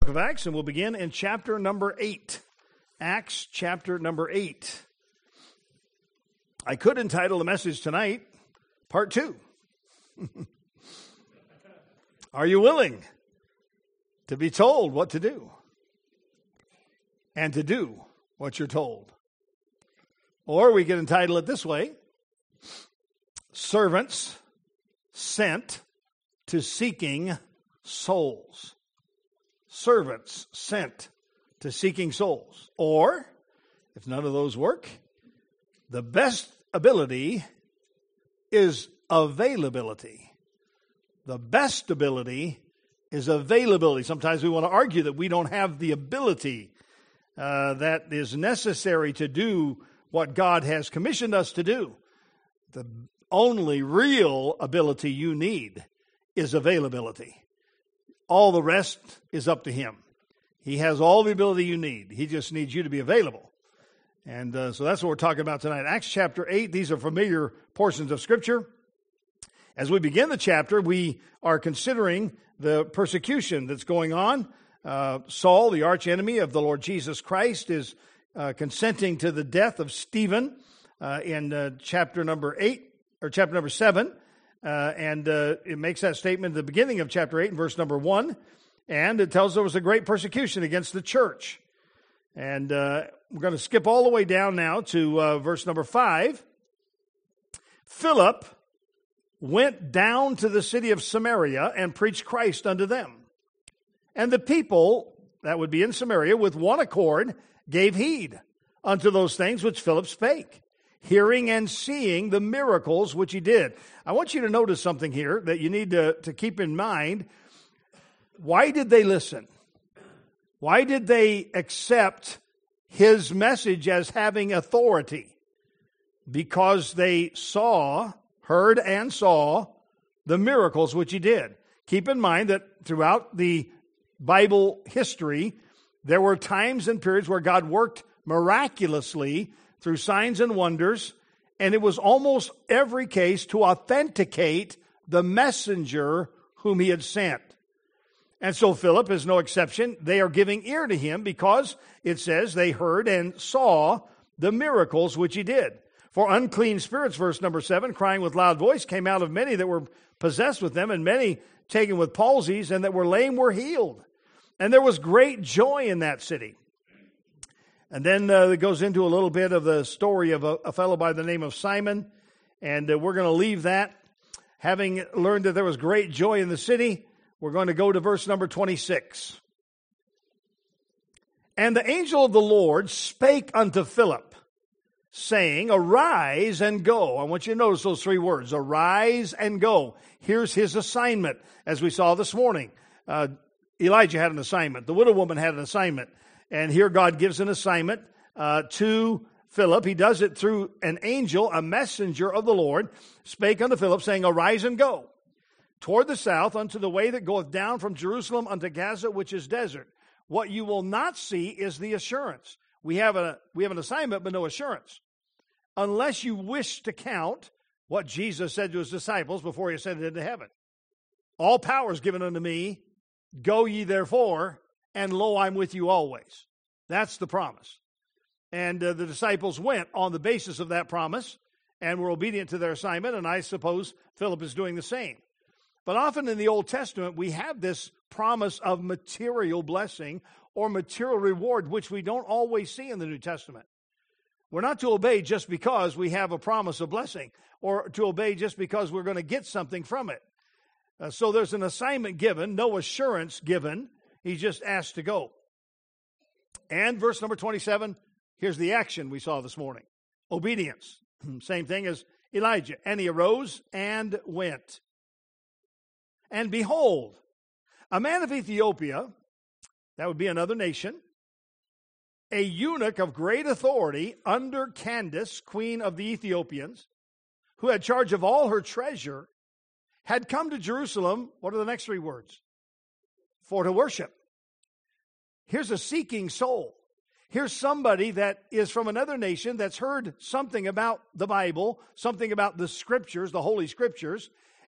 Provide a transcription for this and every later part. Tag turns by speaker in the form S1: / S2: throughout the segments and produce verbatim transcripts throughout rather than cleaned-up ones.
S1: Of Acts, and we'll begin in chapter number eight. Acts chapter number eight. I could entitle the message tonight, part two. Are you willing to be told what to do and to do what you're told? Or we could entitle it this way: Servants Sent to Seeking Souls. Servants sent to seeking souls. Or, if none of those work, the best ability is availability. The best ability is availability. Sometimes we want to argue that we don't have the ability uh, that is necessary to do what God has commissioned us to do. The only real ability you need is availability. All the rest is up to Him. He has all the ability you need. He just needs you to be available. And uh, so that's what we're talking about tonight. Acts chapter eight, these are familiar portions of Scripture. As we begin the chapter, we are considering the persecution that's going on. Uh, Saul, the archenemy of the Lord Jesus Christ, is uh, consenting to the death of Stephen uh, in uh, chapter number eight, or chapter number seven. Uh, and uh, it makes that statement at the beginning of chapter eight, in verse number one. And it tells there was a great persecution against the church. And uh, we're going to skip all the way down now to uh, verse number five. Philip went down to the city of Samaria and preached Christ unto them. And the people, that would be in Samaria, with one accord, gave heed unto those things which Philip spake, hearing and seeing the miracles which he did. I want you to notice something here that you need to, to keep in mind. Why did they listen? Why did they accept his message as having authority? Because they saw, heard and saw the miracles which he did. Keep in mind that throughout the Bible history, there were times and periods where God worked miraculously through signs and wonders, and it was almost every case to authenticate the messenger whom he had sent. And so Philip is no exception. They are giving ear to him because it says they heard and saw the miracles which he did. For unclean spirits, verse number seven, crying with loud voice, came out of many that were possessed with them, and many taken with palsies, and that were lame were healed. And there was great joy in that city. And then uh, it goes into a little bit of the story of a, a fellow by the name of Simon. And uh, we're going to leave that. Having learned that there was great joy in the city, we're going to go to verse number twenty-six. And the angel of the Lord spake unto Philip, saying, Arise and go. I want you to notice those three words, arise and go. Here's his assignment, as we saw this morning. Uh, Elijah had an assignment. The widow woman had an assignment. And here God gives an assignment uh, to Philip. He does it through an angel, a messenger of the Lord, spake unto Philip, saying, Arise and go toward the south unto the way that goeth down from Jerusalem unto Gaza, which is desert. What you will not see is the assurance. We have a we have an assignment, but no assurance. Unless you wish to count what Jesus said to his disciples before he ascended into heaven. All power is given unto me. Go ye therefore, and lo, I'm with you always. That's the promise. And uh, the disciples went on the basis of that promise and were obedient to their assignment, and I suppose Philip is doing the same. But often in the Old Testament, we have this promise of material blessing or material reward, which we don't always see in the New Testament. We're not to obey just because we have a promise of blessing, or to obey just because we're going to get something from it. Uh, so there's an assignment given, no assurance given. He's just asked to go. And verse number twenty-seven, here's the action we saw this morning. Obedience. Same thing as Elijah. And he arose and went. And behold, a man of Ethiopia, that would be another nation, a eunuch of great authority under Candace, queen of the Ethiopians, who had charge of all her treasure, had come to Jerusalem. What are the next three words? For to worship. Here's a seeking soul. Here's somebody that is from another nation that's heard something about the Bible, something about the Scriptures, the Holy Scriptures,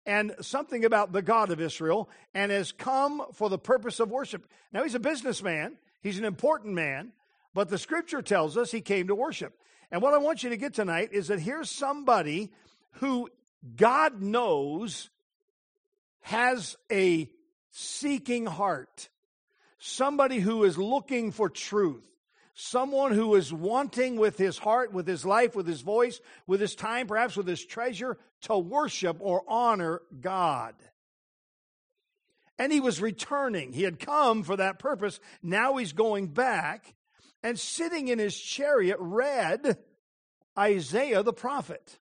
S1: and something about the God of Israel, and has come for the purpose of worship. Now, he's a businessman. He's an important man, but the Scripture tells us he came to worship. And what I want you to get tonight is that here's somebody who God knows has a seeking heart, somebody who is looking for truth, someone who is wanting with his heart, with his life, with his voice, with his time, perhaps with his treasure, to worship or honor God. And he was returning. He had come for that purpose. Now he's going back, and sitting in his chariot read Isaiah the prophet.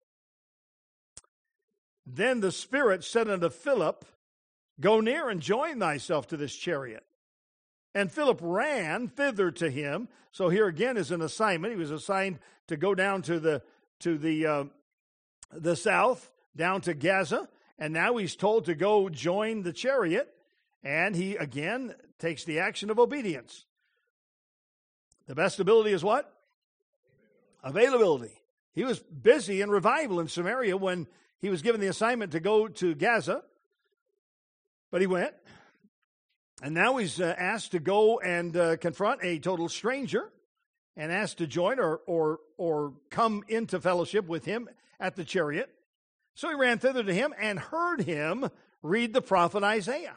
S1: Then the Spirit said unto Philip, Go near and join thyself to this chariot. And Philip ran thither to him. So here again is an assignment. He was assigned to go down to the to the uh, the south, down to Gaza, and now he's told to go join the chariot. And he again takes the action of obedience. The best ability is what? Availability. He was busy in revival in Samaria when he was given the assignment to go to Gaza, but he went. And now he's uh, asked to go and uh, confront a total stranger, and asked to join or, or, or come into fellowship with him at the chariot. So he ran thither to him and heard him read the prophet Isaiah,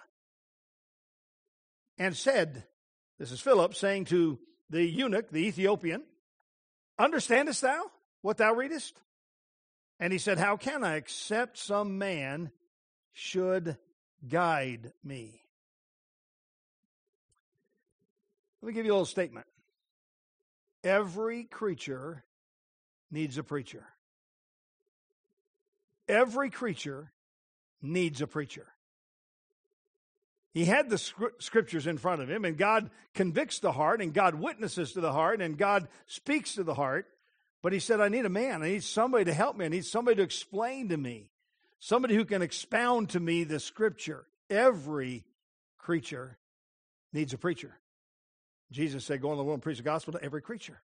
S1: and said, this is Philip saying to the eunuch, the Ethiopian, Understandest thou what thou readest? And he said, How can I, except some man should guide me? Let me give you a little statement. Every creature needs a preacher. Every creature needs a preacher. He had the scriptures in front of him, and God convicts the heart, and God witnesses to the heart, and God speaks to the heart. But he said, I need a man. I need somebody to help me. I need somebody to explain to me. Somebody who can expound to me the scripture. Every creature needs a preacher. Jesus said, Go in the world and preach the gospel to every creature.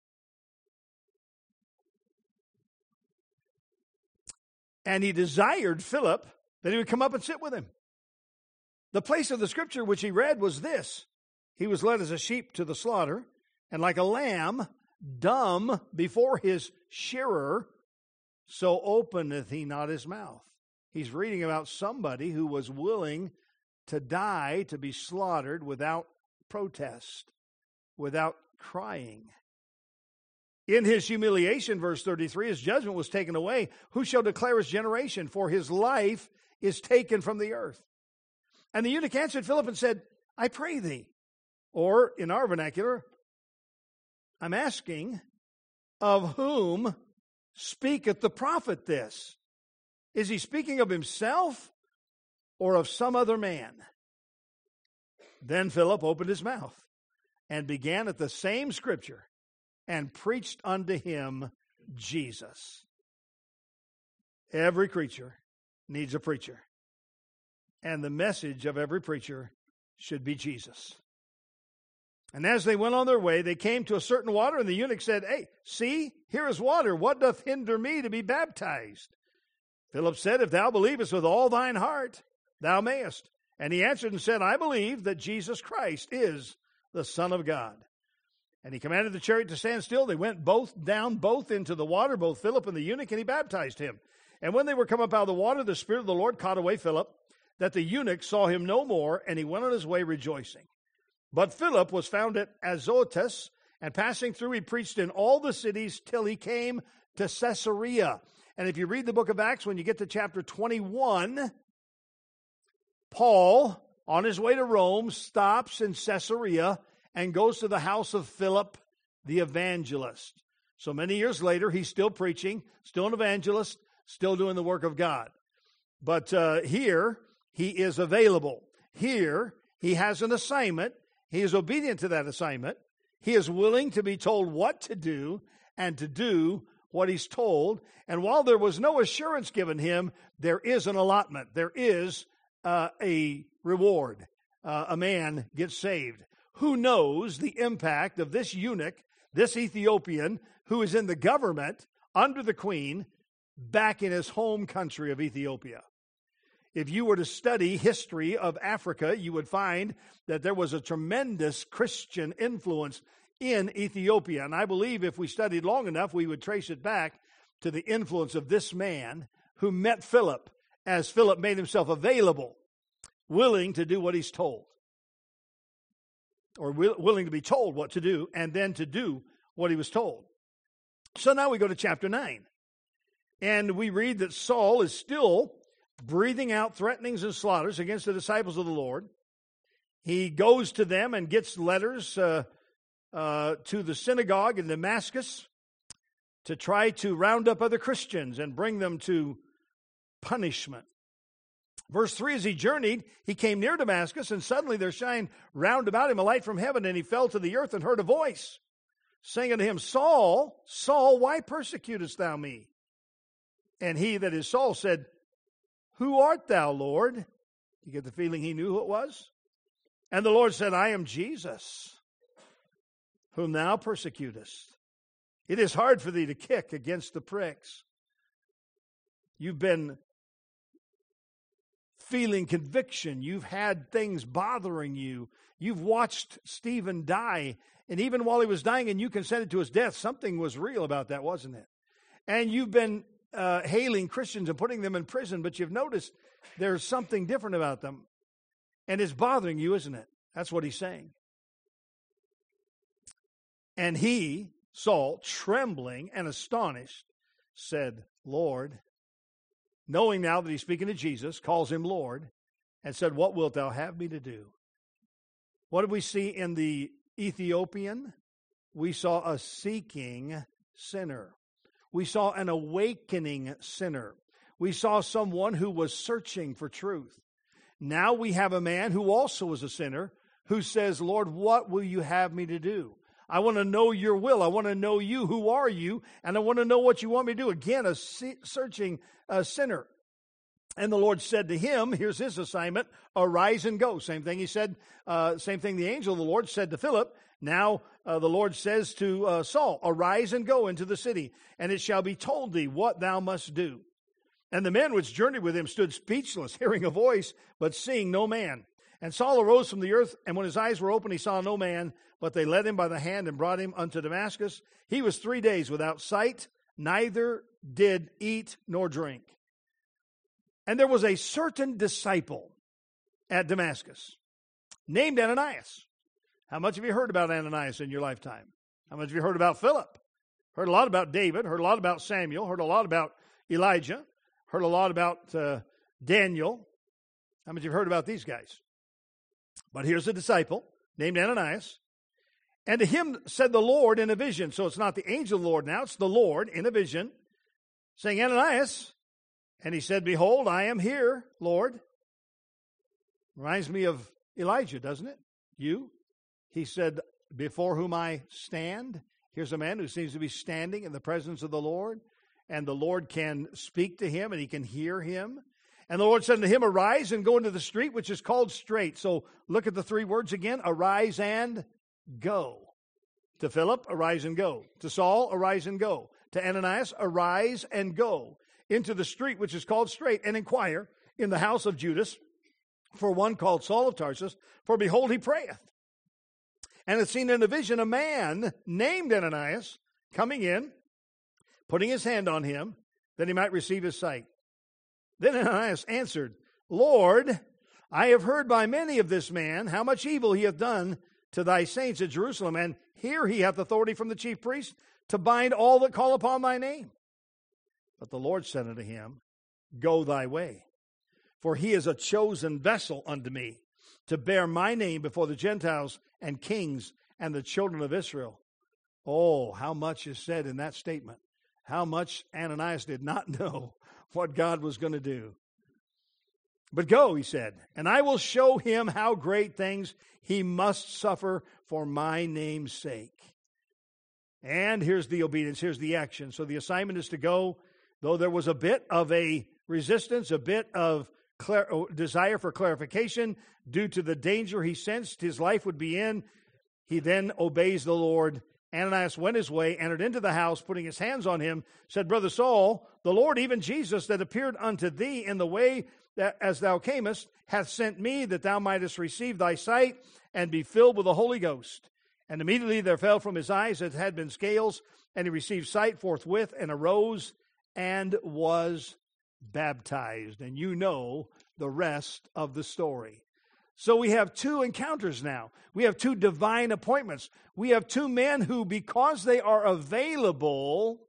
S1: And he desired Philip that he would come up and sit with him. The place of the scripture which he read was this: He was led as a sheep to the slaughter, and like a lamb dumb before his shearer, so openeth he not his mouth. He's reading about somebody who was willing to die, to be slaughtered without protest, without crying. In his humiliation, verse thirty-three, his judgment was taken away. Who shall declare his generation? For his life is taken from the earth. And the eunuch answered Philip and said, I pray thee. Or, in our vernacular, I'm asking, of whom speaketh the prophet this? Is he speaking of himself or of some other man? Then Philip opened his mouth and began at the same scripture and preached unto him Jesus. Every creature needs a preacher. And the message of every preacher should be Jesus. And as they went on their way, they came to a certain water, and the eunuch said, Hey, see, here is water. What doth hinder me to be baptized? Philip said, If thou believest with all thine heart, thou mayest. And he answered and said, I believe that Jesus Christ is the Son of God. And he commanded the chariot to stand still. They went both down, both into the water, both Philip and the eunuch, and he baptized him. And when they were come up out of the water, the Spirit of the Lord caught away Philip, that the eunuch saw him no more, and he went on his way rejoicing. But Philip was found at Azotus, and passing through, he preached in all the cities till he came to Caesarea. And if you read the book of Acts, when you get to chapter twenty-one, Paul, on his way to Rome, stops in Caesarea and goes to the house of Philip the evangelist. So many years later, he's still preaching, still an evangelist, still doing the work of God. But uh, here, he is available. Here, he has an assignment. He is obedient to that assignment. He is willing to be told what to do and to do what he's told. And while there was no assurance given him, there is an allotment. There is uh, a reward. Uh, a man gets saved. Who knows the impact of this eunuch, this Ethiopian, who is in the government under the queen back in his home country of Ethiopia? If you were to study history of Africa, you would find that there was a tremendous Christian influence in Ethiopia. And I believe if we studied long enough, we would trace it back to the influence of this man who met Philip as Philip made himself available, willing to do what he's told, or will, willing to be told what to do, and then to do what he was told. So now we go to chapter nine, and we read that Saul is still breathing out threatenings and slaughters against the disciples of the Lord. He goes to them and gets letters uh, uh, to the synagogue in Damascus to try to round up other Christians and bring them to punishment. Verse three, as he journeyed, he came near Damascus, and suddenly there shined round about him a light from heaven, and he fell to the earth and heard a voice, saying unto him, Saul, Saul, why persecutest thou me? And he, that is Saul, said, Who art thou, Lord? You get the feeling he knew who it was? And the Lord said, I am Jesus, whom thou persecutest. It is hard for thee to kick against the pricks. You've been feeling conviction. You've had things bothering you. You've watched Stephen die. And even while he was dying and you consented to his death, something was real about that, wasn't it? And you've been uh, hailing Christians and putting them in prison, but you've noticed there's something different about them. And it's bothering you, isn't it? That's what he's saying. And he, Saul, trembling and astonished, said, Lord, knowing now that he's speaking to Jesus, calls him Lord, and said, What wilt thou have me to do? What did we see in the Ethiopian? We saw a seeking sinner. We saw an awakening sinner. We saw someone who was searching for truth. Now we have a man who also is a sinner who says, Lord, what will you have me to do? I want to know your will. I want to know you. Who are you? And I want to know what you want me to do. Again, a searching uh, sinner. And the Lord said to him, here's his assignment, arise and go. Same thing he said, uh, same thing the angel of the Lord said to Philip. Now uh, the Lord says to uh, Saul, arise and go into the city, and it shall be told thee what thou must do. And the men which journeyed with him stood speechless, hearing a voice, but seeing no man. And Saul arose from the earth, and when his eyes were open, he saw no man, but they led him by the hand and brought him unto Damascus. He was three days without sight, neither did eat nor drink. And there was a certain disciple at Damascus named Ananias. How much have you heard about Ananias in your lifetime? How much have you heard about Philip? Heard a lot about David, heard a lot about Samuel, heard a lot about Elijah, heard a lot about uh, Daniel. How much have you heard about these guys? But here's a disciple named Ananias. And to him said the Lord in a vision. So it's not the angel of the Lord now, it's the Lord in a vision, saying, Ananias. And he said, Behold, I am here, Lord. Reminds me of Elijah, doesn't it? You? He said, before whom I stand. Here's a man who seems to be standing in the presence of the Lord. And the Lord can speak to him and he can hear him. And the Lord said to him, Arise and go into the street, which is called Straight. So look at the three words again. Arise and go. To Philip, arise and go. To Saul, arise and go. To Ananias, arise and go into the street, which is called Straight, and inquire in the house of Judas for one called Saul of Tarsus. For behold, he prayeth. And had seen in a vision a man named Ananias coming in, putting his hand on him, that he might receive his sight. Then Ananias answered, Lord, I have heard by many of this man how much evil he hath done to thy saints at Jerusalem, and here he hath authority from the chief priest to bind all that call upon thy name. But the Lord said unto him, Go thy way, for he is a chosen vessel unto me, to bear my name before the Gentiles and kings and the children of Israel. Oh, how much is said in that statement. How much Ananias did not know what God was going to do. But go, he said, and I will show him how great things he must suffer for my name's sake. And here's the obedience, here's the action. So the assignment is to go, though there was a bit of a resistance, a bit of clar- desire for clarification due to the danger he sensed his life would be in, he then obeys the Lord. Ananias went his way, entered into the house, putting his hands on him, said, Brother Saul, the Lord, even Jesus, that appeared unto thee in the way that as thou camest, hath sent me, that thou mightest receive thy sight, and be filled with the Holy Ghost. And immediately there fell from his eyes as had been scales, and he received sight forthwith, and arose, and was baptized. And you know the rest of the story. So we have two encounters now. We have two divine appointments. We have two men who, because they are available,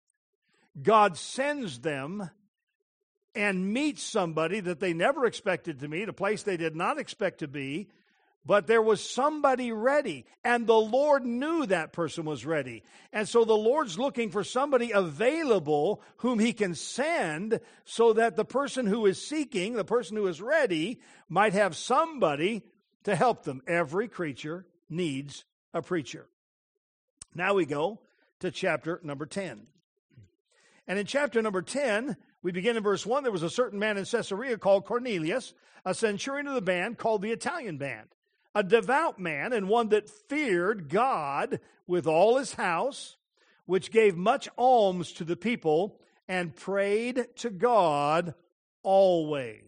S1: God sends them and meets somebody that they never expected to meet, a place they did not expect to be, but there was somebody ready, and the Lord knew that person was ready. And so the Lord's looking for somebody available whom he can send so that the person who is seeking, the person who is ready, might have somebody to help them. Every creature needs a preacher. Now we go to chapter number ten. And in chapter number ten, we begin in verse one. There was a certain man in Caesarea called Cornelius, a centurion of the band called the Italian band, a devout man and one that feared God with all his house, which gave much alms to the people and prayed to God always.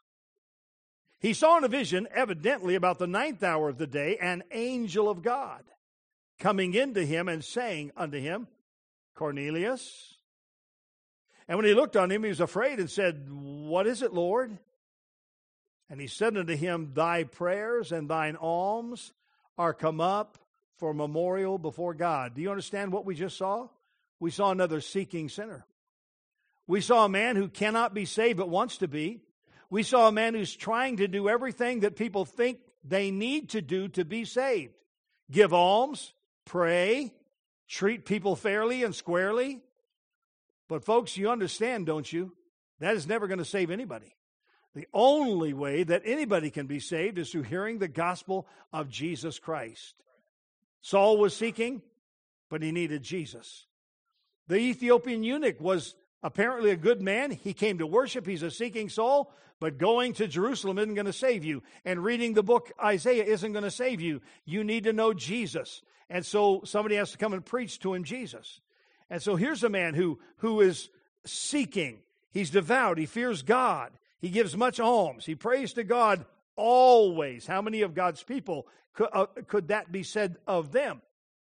S1: He saw in a vision, evidently about the ninth hour of the day, an angel of God coming into him and saying unto him, Cornelius. And when he looked on him, he was afraid and said, What is it, Lord? And he said unto him, Thy prayers and thine alms are come up for memorial before God. Do you understand what we just saw? We saw another seeking sinner. We saw a man who cannot be saved but wants to be. We saw a man who's trying to do everything that people think they need to do to be saved. Give alms, pray, treat people fairly and squarely. But folks, you understand, don't you? That is never going to save anybody. The only way that anybody can be saved is through hearing the gospel of Jesus Christ. Saul was seeking, but he needed Jesus. The Ethiopian eunuch was apparently a good man. He came to worship. He's a seeking soul, but going to Jerusalem isn't going to save you. And reading the book Isaiah isn't going to save you. You need to know Jesus. And so somebody has to come and preach to him Jesus. And so here's a man who, who is seeking. He's devout. He fears God. He gives much alms. He prays to God always. How many of God's people could, uh, could that be said of them?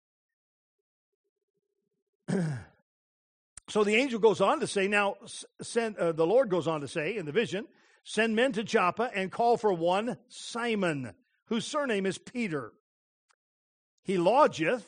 S1: So the angel goes on to say, now, send, uh, the Lord goes on to say in the vision, send men to Joppa and call for one Simon, whose surname is Peter. He lodgeth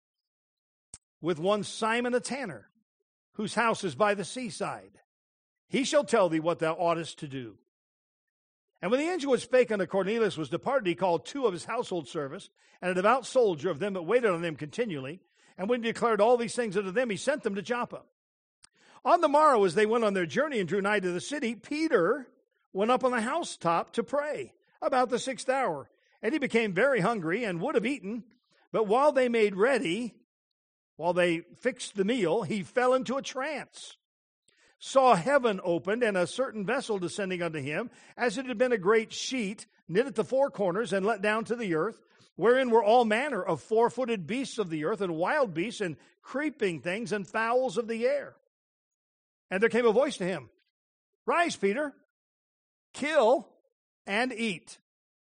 S1: with one Simon a tanner, whose house is by the seaside. He shall tell thee what thou oughtest to do. And when the angel which spake unto Cornelius was departed, he called two of his household servants, and a devout soldier of them that waited on him continually. And when he declared all these things unto them, he sent them to Joppa. On the morrow, as they went on their journey and drew nigh to the city, Peter went up on the housetop to pray about the sixth hour. And he became very hungry and would have eaten. But while they made ready, while they fixed the meal, he fell into a trance, saw heaven opened, and a certain vessel descending unto him, as it had been a great sheet, knit at the four corners, and let down to the earth, wherein were all manner of four-footed beasts of the earth, and wild beasts, and creeping things, and fowls of the air. And there came a voice to him, Rise, Peter, kill and eat.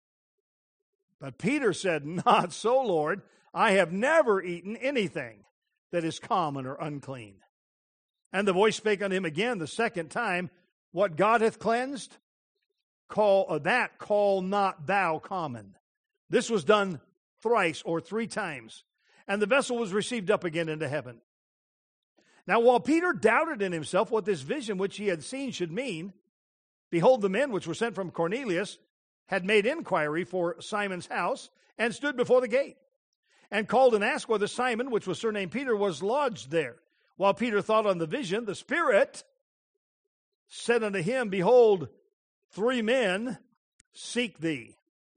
S1: But Peter said, Not so, Lord. I have never eaten anything that is common or unclean. And the voice spake unto him again the second time, What God hath cleansed, call uh, that call not thou common. This was done thrice or three times. And the vessel was received up again into heaven. Now while Peter doubted in himself what this vision which he had seen should mean, behold, the men which were sent from Cornelius had made inquiry for Simon's house, and stood before the gate, and called and asked whether Simon, which was surnamed Peter, was lodged there. While Peter thought on the vision, the Spirit said unto him, Behold, three men seek thee.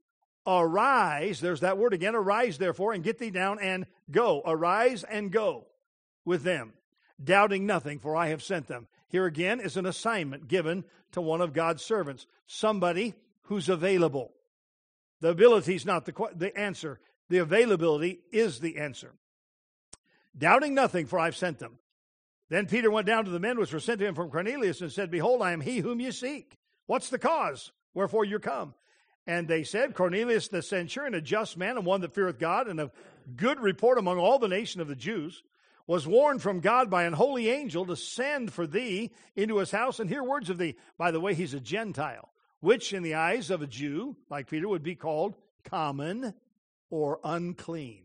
S1: Arise, there's that word again, arise therefore, and get thee down and go. Arise and go with them, doubting nothing, for I have sent them. Here again is an assignment given to one of God's servants, somebody who's available. The ability is not the, the answer. The availability is the answer. Doubting nothing, for I've sent them. Then Peter went down to the men which were sent to him from Cornelius and said, Behold, I am he whom ye seek. What's the cause? Wherefore you're come? And they said, Cornelius the centurion, a just man and one that feareth God, and of good report among all the nation of the Jews, was warned from God by an holy angel to send for thee into his house and hear words of thee. By the way, he's a Gentile, which in the eyes of a Jew, like Peter, would be called common or unclean.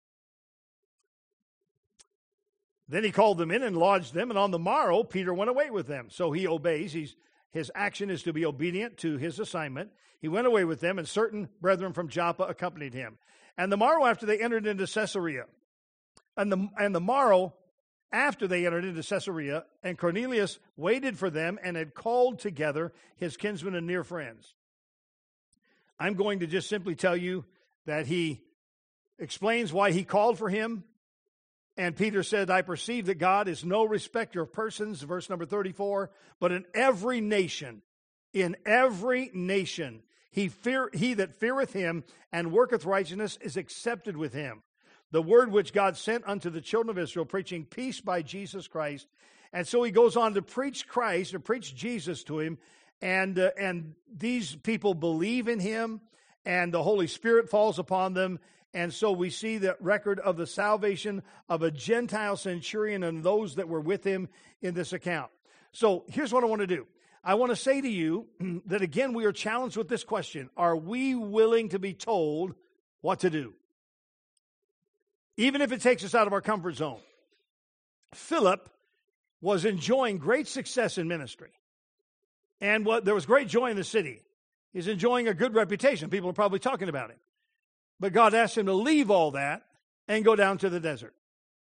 S1: Then he called them in and lodged them, and on the morrow Peter went away with them. So he obeys. He's, his action is to be obedient to his assignment. He went away with them, and certain brethren from Joppa accompanied him. And the morrow after they entered into Caesarea, and the, and the morrow after they entered into Caesarea, and Cornelius waited for them and had called together his kinsmen and near friends. I'm going to just simply tell you that he explains why he called for him. And Peter said, I perceive that God is no respecter of persons, verse number thirty-four, but in every nation, in every nation, he, fear, he that feareth him and worketh righteousness is accepted with him. The word which God sent unto the children of Israel, preaching peace by Jesus Christ. And so he goes on to preach Christ, or preach Jesus to him, and, uh, and these people believe in him, and the Holy Spirit falls upon them. And so we see the record of the salvation of a Gentile centurion and those that were with him in this account. So here's what I want to do. I want to say to you that, again, we are challenged with this question. Are we willing to be told what to do? Even if it takes us out of our comfort zone. Philip was enjoying great success in ministry. And what, there was great joy in the city. He's enjoying a good reputation. People are probably talking about him. But God asked him to leave all that and go down to the desert.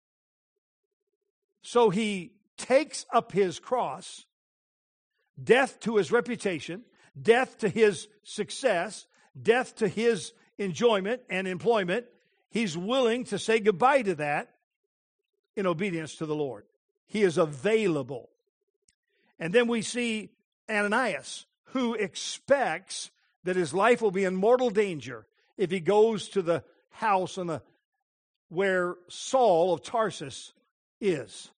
S1: So he takes up his cross, death to his reputation, death to his success, death to his enjoyment and employment. He's willing to say goodbye to that in obedience to the Lord. He is available. And then we see Ananias, who expects that his life will be in mortal danger if he goes to the house on the, where Saul of Tarsus is.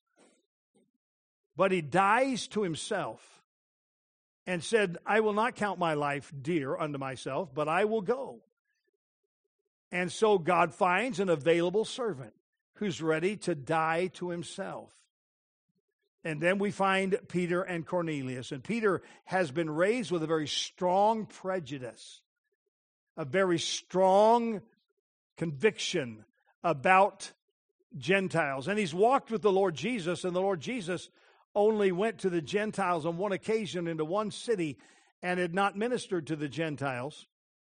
S1: But he dies to himself and said, I will not count my life dear unto myself, but I will go. And so God finds an available servant who's ready to die to himself. And then we find Peter and Cornelius. And Peter has been raised with a very strong prejudice, a very strong conviction about Gentiles. And he's walked with the Lord Jesus, and the Lord Jesus only went to the Gentiles on one occasion into one city and had not ministered to the Gentiles.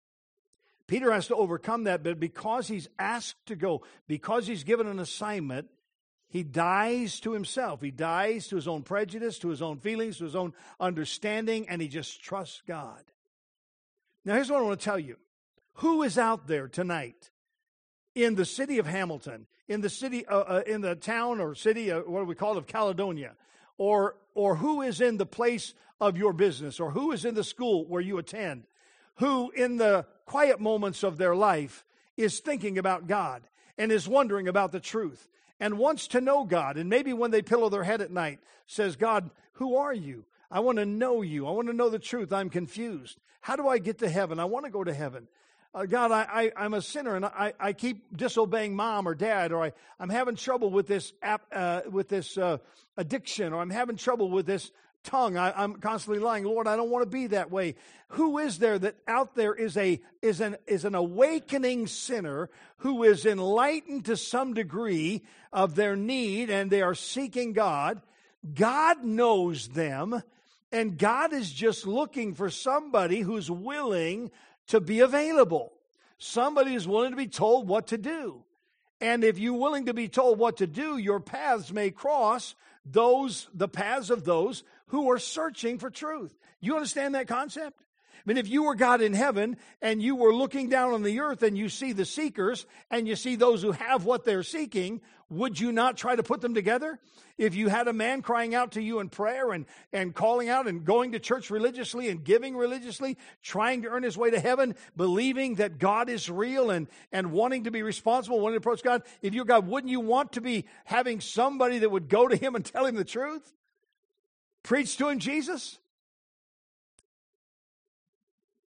S1: Peter has to overcome that, but because he's asked to go, because he's given an assignment, he dies to himself. He dies to his own prejudice, to his own feelings, to his own understanding, and he just trusts God. Now, here's what I want to tell you. Who is out there tonight in the city of Hamilton, in the city, uh, uh, in the town or city, uh, what do we call it, of Caledonia, or or who is in the place of your business, or who is in the school where you attend, who in the quiet moments of their life is thinking about God and is wondering about the truth and wants to know God, and maybe when they pillow their head at night says, God, who are you? I want to know you. I want to know the truth. I'm confused. How do I get to heaven? I want to go to heaven. Uh, God, I, I, I'm a sinner, and I, I keep disobeying mom or dad, or I, I'm having trouble with this app, uh, with this uh, addiction, or I'm having trouble with this tongue. I, I'm constantly lying. Lord, I don't want to be that way. Who is there that out there is a is an is an awakening sinner who is enlightened to some degree of their need, and they are seeking God? God knows them, and God is just looking for somebody who's willing to be available. Somebody who's willing to be told what to do. And if you're willing to be told what to do, your paths may cross those, the paths of those who are searching for truth. You understand that concept? I mean, if you were God in heaven and you were looking down on the earth and you see the seekers and you see those who have what they're seeking, would you not try to put them together? If you had a man crying out to you in prayer and, and calling out and going to church religiously and giving religiously, trying to earn his way to heaven, believing that God is real and, and wanting to be responsible, wanting to approach God, if you're God, wouldn't you want to be having somebody that would go to him and tell him the truth? Preach to him Jesus?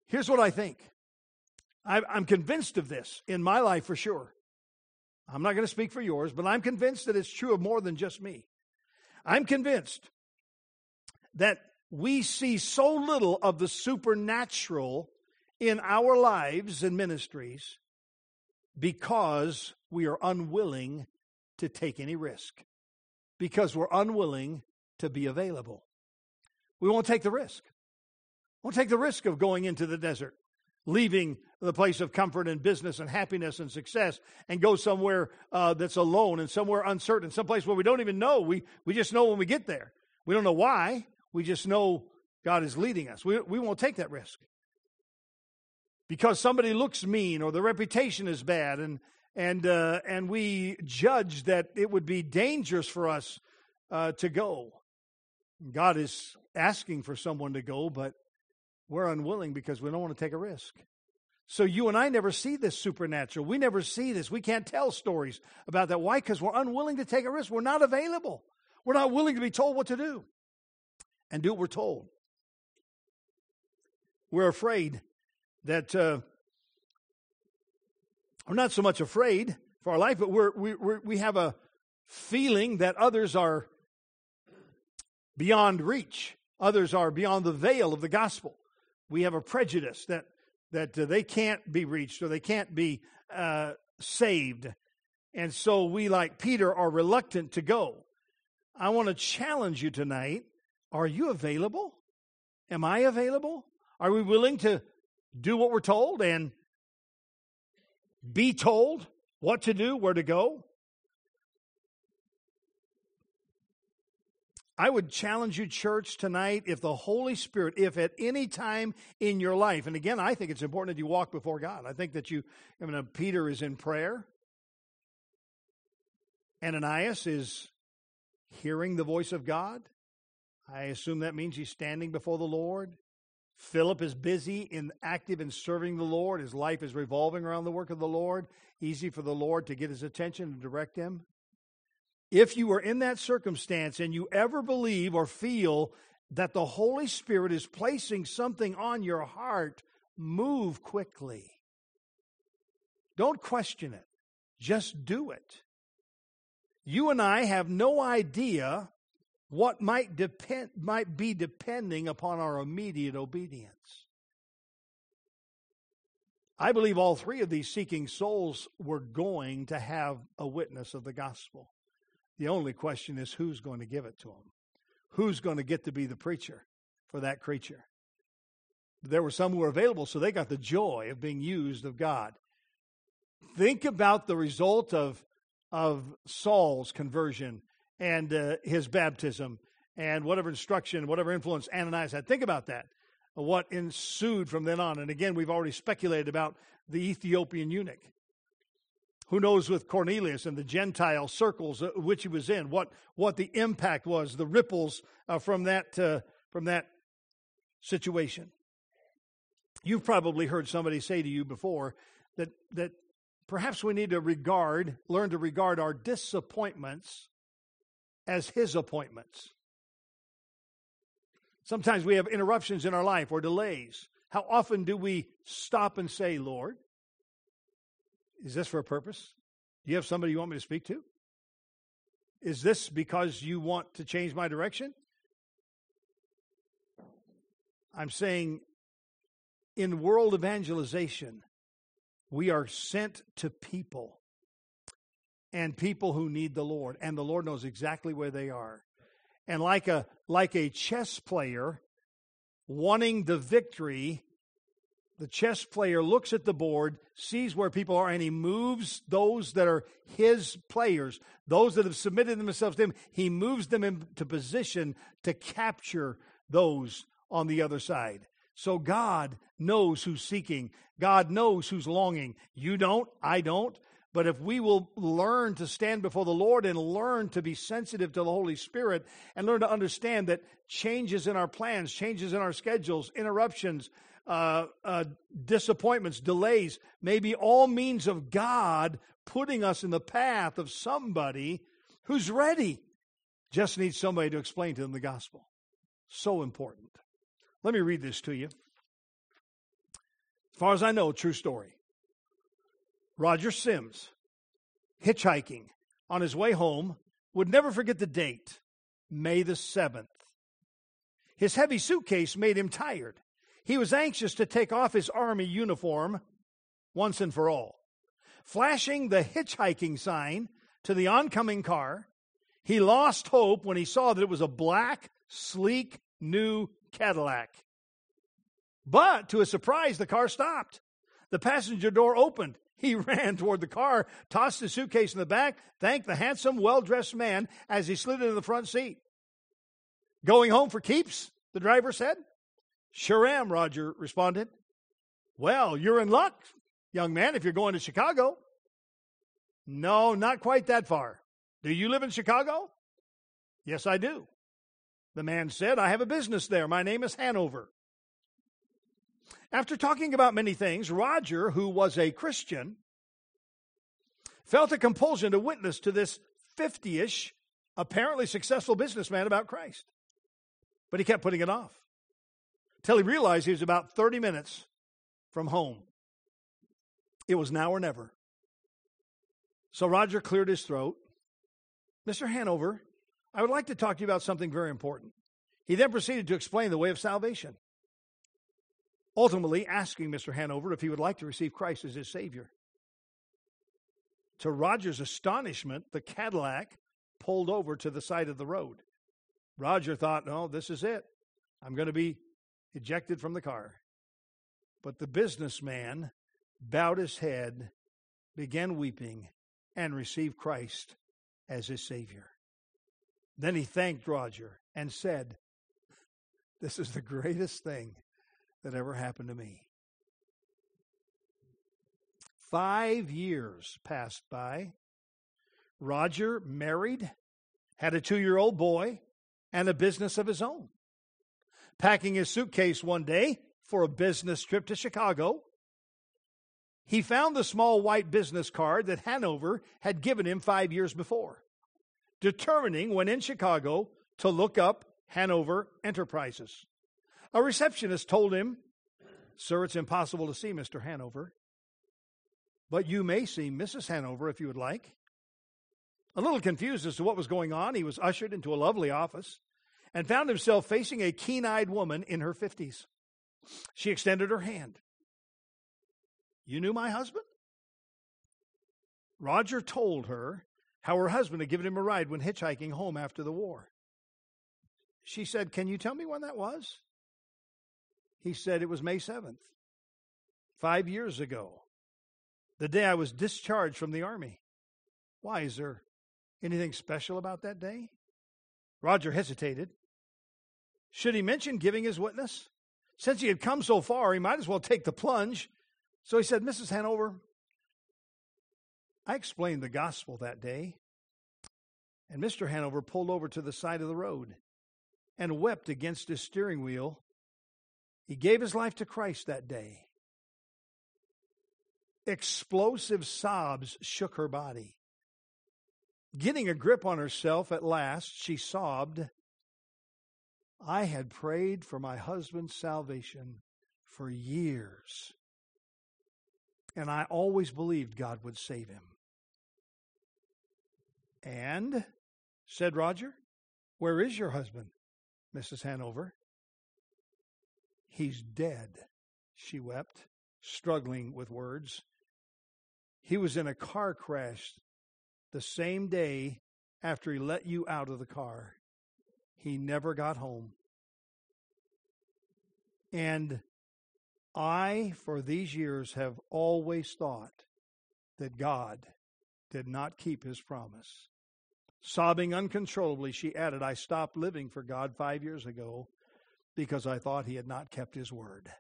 S1: Here's what I think. I, I'm convinced of this in my life for sure. I'm not going to speak for yours, but I'm convinced that it's true of more than just me. I'm convinced that we see so little of the supernatural in our lives and ministries because we are unwilling to take any risk, because we're unwilling to be available. We won't take the risk. We won't take the risk of going into the desert, leaving the place of comfort and business and happiness and success, and go somewhere uh, that's alone and somewhere uncertain, someplace where we don't even know. We, we just know when we get there. We don't know why. We just know God is leading us. We, we won't take that risk. Because somebody looks mean or the reputation is bad, and and uh, and we judge that it would be dangerous for us uh, to go. God is asking for someone to go, but we're unwilling because we don't want to take a risk. So you and I never see this supernatural. We never see this. We can't tell stories about that. Why? Because we're unwilling to take a risk. We're not available. We're not willing to be told what to do and do what we're told. We're afraid that uh, we're not so much afraid for our life, but we're, we we're, we have a feeling that others are beyond reach. Others are beyond the veil of the gospel. We have a prejudice that that uh, they can't be reached or they can't be uh, saved. And so we, like Peter, are reluctant to go. I want to challenge you tonight. Are you available? Am I available? Are we willing to do what we're told and be told what to do, where to go? I would challenge you, church, tonight, if the Holy Spirit, if at any time in your life, and again, I think it's important that you walk before God. I think that you, I mean, Peter is in prayer. Ananias is hearing the voice of God. I assume that means he's standing before the Lord. Philip is busy and active in serving the Lord. His life is revolving around the work of the Lord. Easy for the Lord to get his attention and direct him. If you are in that circumstance and you ever believe or feel that the Holy Spirit is placing something on your heart, move quickly. Don't question it. Just do it. You and I have no idea what might depend might be depending upon our immediate obedience. I believe all three of these seeking souls were going to have a witness of the gospel. The only question is who's going to give it to them? Who's going to get to be the preacher for that creature? There were some who were available, so they got the joy of being used of God. Think about the result of, of Saul's conversion and uh, his baptism and whatever instruction, whatever influence Ananias had. Think about that, what ensued from then on. And again, we've already speculated about the Ethiopian eunuch. Who knows with Cornelius and the Gentile circles which he was in, what, what the impact was, the ripples uh, from that uh, from that situation. You've probably heard somebody say to you before that that perhaps we need to regard, learn to regard our disappointments as his appointments. Sometimes we have interruptions in our life or delays. How often do we stop and say, Lord, is this for a purpose? Do you have somebody you want me to speak to? Is this because you want to change my direction? I'm saying in world evangelization, we are sent to people and people who need the Lord, and the Lord knows exactly where they are. And like a like a chess player wanting the victory, the chess player looks at the board, sees where people are, and he moves those that are his players, those that have submitted themselves to him. He moves them into position to capture those on the other side. So God knows who's seeking. God knows who's longing. You don't, I don't. But if we will learn to stand before the Lord and learn to be sensitive to the Holy Spirit and learn to understand that changes in our plans, changes in our schedules, interruptions, Uh, uh, disappointments, delays, maybe all means of God putting us in the path of somebody who's ready. Just needs somebody to explain to them the gospel. So important. Let me read this to you. As far as I know, true story. Roger Sims, hitchhiking on his way home, would never forget the date, May the seventh. His heavy suitcase made him tired. He was anxious to take off his army uniform once and for all. Flashing the hitchhiking sign to the oncoming car, he lost hope when he saw that it was a black, sleek, new Cadillac. But to his surprise, the car stopped. The passenger door opened. He ran toward the car, tossed his suitcase in the back, thanked the handsome, well-dressed man as he slid into the front seat. Going home for keeps, the driver said. Sure am, Roger responded. Well, you're in luck, young man, if you're going to Chicago. No, not quite that far. Do you live in Chicago? Yes, I do. The man said, I have a business there. My name is Hanover. After talking about many things, Roger, who was a Christian, felt a compulsion to witness to this fifty-ish, apparently successful businessman about Christ. But he kept putting it off till he realized he was about thirty minutes from home. It was now or never. So Roger cleared his throat. Mister Hanover, I would like to talk to you about something very important. He then proceeded to explain the way of salvation, ultimately asking Mister Hanover if he would like to receive Christ as his Savior. To Roger's astonishment, the Cadillac pulled over to the side of the road. Roger thought, no, this is it. I'm going to be ejected from the car. But the businessman bowed his head, began weeping, and received Christ as his Savior. Then he thanked Roger and said, this is the greatest thing that ever happened to me. Five years passed by. Roger married, had a two-year-old boy, and a business of his own. Packing his suitcase one day for a business trip to Chicago, he found the small white business card that Hanover had given him five years before, determining when in Chicago to look up Hanover Enterprises. A receptionist told him, sir, it's impossible to see Mister Hanover, but you may see Missus Hanover if you would like. A little confused as to what was going on, he was ushered into a lovely office and found himself facing a keen-eyed woman in her fifties. She extended her hand. You knew my husband? Roger told her how her husband had given him a ride when hitchhiking home after the war. She said, can you tell me when that was? He said, it was May seventh, five years ago, the day I was discharged from the Army. Why, is there anything special about that day? Roger hesitated. Should he mention giving his witness? Since he had come so far, he might as well take the plunge. So he said, Missus Hanover, I explained the gospel that day, and Mister Hanover pulled over to the side of the road and wept against his steering wheel. He gave his life to Christ that day. Explosive sobs shook her body. Getting a grip on herself at last, she sobbed, I had prayed for my husband's salvation for years, and I always believed God would save him. And, said Roger, where is your husband, Missus Hanover? He's dead, she wept, struggling with words. He was in a car crash the same day after he let you out of the car. He never got home. And I, for these years, have always thought that God did not keep his promise. Sobbing uncontrollably, she added, I stopped living for God five years ago because I thought he had not kept his word.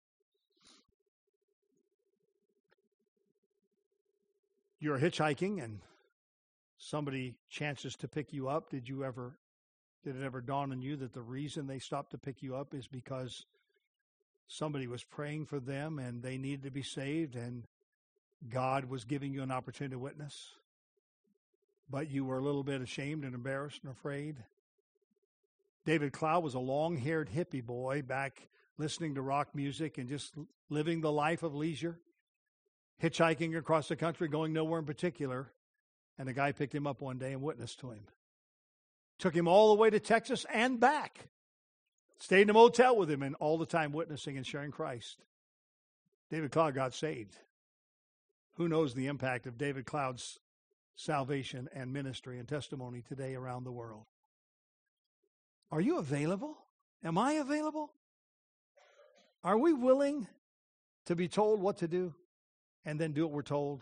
S1: You're hitchhiking and somebody chances to pick you up. Did you ever, did it ever dawn on you that the reason they stopped to pick you up is because somebody was praying for them and they needed to be saved and God was giving you an opportunity to witness, but you were a little bit ashamed and embarrassed and afraid? David Clow was a long-haired hippie boy back listening to rock music and just living the life of leisure, hitchhiking across the country, going nowhere in particular. And a guy picked him up one day and witnessed to him. Took him all the way to Texas and back. Stayed in a motel with him and all the time witnessing and sharing Christ. David Cloud got saved. Who knows the impact of David Cloud's salvation and ministry and testimony today around the world? Are you available? Am I available? Are we willing to be told what to do and then do what we're told?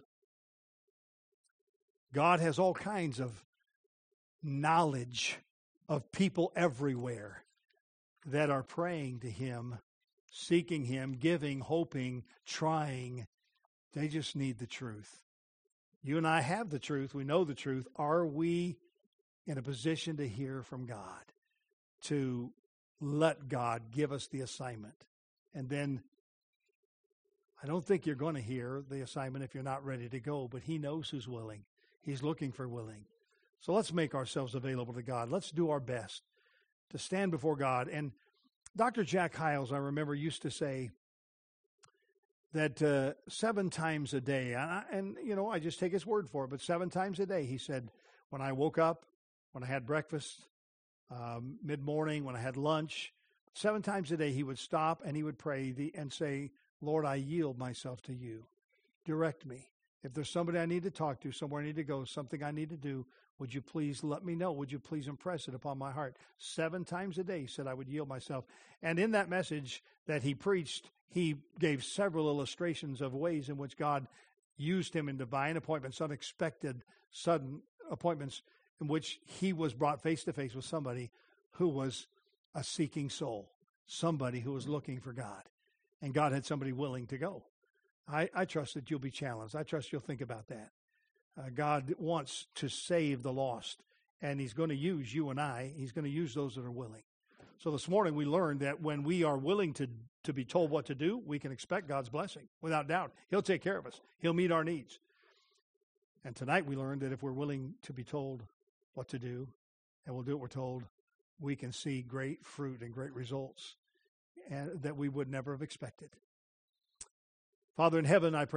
S1: God has all kinds of knowledge of people everywhere that are praying to Him, seeking Him, giving, hoping, trying. They just need the truth. You and I have the truth. We know the truth. Are we in a position to hear from God, to let God give us the assignment? And then I don't think you're going to hear the assignment if you're not ready to go, but He knows who's willing. He's looking for willing. So let's make ourselves available to God. Let's do our best to stand before God. And Doctor Jack Hyles, I remember, used to say that uh, seven times a day, and, I, and, you know, I just take his word for it, but seven times a day, he said, when I woke up, when I had breakfast, um, mid-morning, when I had lunch, seven times a day he would stop and he would pray the, and say, Lord, I yield myself to you. Direct me. If there's somebody I need to talk to, somewhere I need to go, something I need to do, would you please let me know? Would you please impress it upon my heart? Seven times a day he said I would yield myself. And in that message that he preached, he gave several illustrations of ways in which God used him in divine appointments, unexpected, sudden appointments, in which he was brought face to face with somebody who was a seeking soul, somebody who was looking for God. And God had somebody willing to go. I, I trust that you'll be challenged. I trust you'll think about that. Uh, God wants to save the lost, and He's going to use you and I. He's going to use those that are willing. So this morning we learned that when we are willing to, to be told what to do, we can expect God's blessing. Without doubt, He'll take care of us. He'll meet our needs. And tonight we learned that if we're willing to be told what to do, and we'll do what we're told, we can see great fruit and great results and that we would never have expected. Father in heaven, I pray